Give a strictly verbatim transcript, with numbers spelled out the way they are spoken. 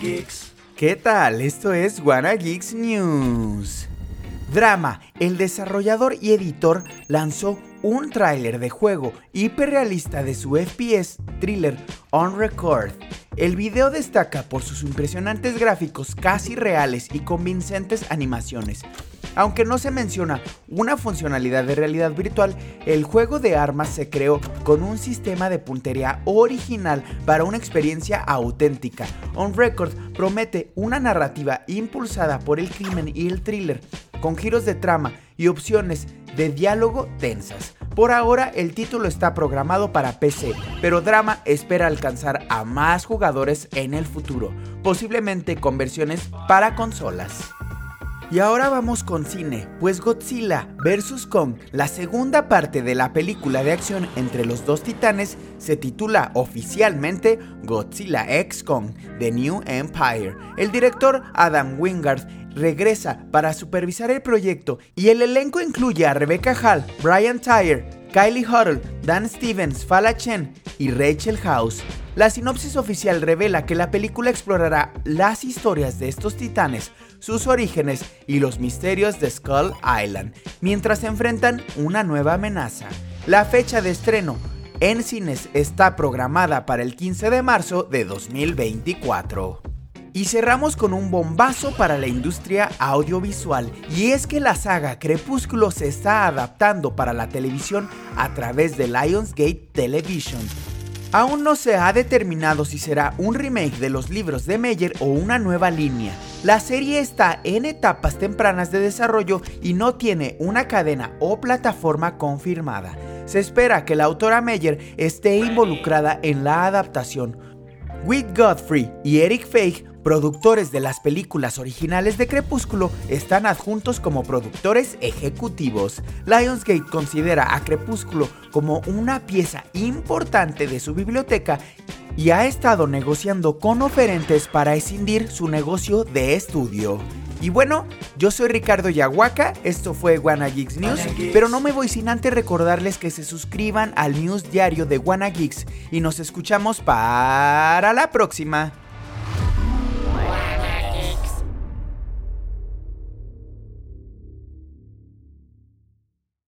Geeks. ¿Qué tal? Esto es Wanna Geeks News. Drama, el desarrollador y editor, lanzó un tráiler de juego hiperrealista de su F P S thriller On Record. El video destaca por sus impresionantes gráficos casi reales y convincentes animaciones. Aunque no se menciona una funcionalidad de realidad virtual, el juego de armas se creó con un sistema de puntería original para una experiencia auténtica. On Record promete una narrativa impulsada por el crimen y el thriller, con giros de trama y opciones de diálogo tensas. Por ahora el título está programado para P C, pero Drama espera alcanzar a más jugadores en el futuro, posiblemente con versiones para consolas. Y ahora vamos con cine, pues Godzilla versus. Kong, la segunda parte de la película de acción entre los dos titanes, se titula oficialmente Godzilla equis. Kong: The New Empire. El director Adam Wingard regresa para supervisar el proyecto y el elenco incluye a Rebecca Hall, Brian Tyler, Kylie Huddle, Dan Stevens, Fala Chen y Rachel House. La sinopsis oficial revela que la película explorará las historias de estos titanes, sus orígenes y los misterios de Skull Island, mientras se enfrentan una nueva amenaza. La fecha de estreno en cines está programada para el quince de marzo de dos mil veinticuatro. Y cerramos con un bombazo para la industria audiovisual, y es que la saga Crepúsculo se está adaptando para la televisión a través de Lionsgate Television. Aún no se ha determinado si será un remake de los libros de Meyer o una nueva línea. La serie está en etapas tempranas de desarrollo y no tiene una cadena o plataforma confirmada. Se espera que la autora Meyer esté involucrada en la adaptación. Whit Godfrey y Eric Feig, productores de las películas originales de Crepúsculo, están adjuntos como productores ejecutivos. Lionsgate considera a Crepúsculo como una pieza importante de su biblioteca y ha estado negociando con oferentes para escindir su negocio de estudio. Y bueno, yo soy Ricardo Yahuaca, esto fue Wanna Geeks News, pero no me voy sin antes recordarles que se suscriban al news diario de Wanna Geeks y nos escuchamos para la próxima.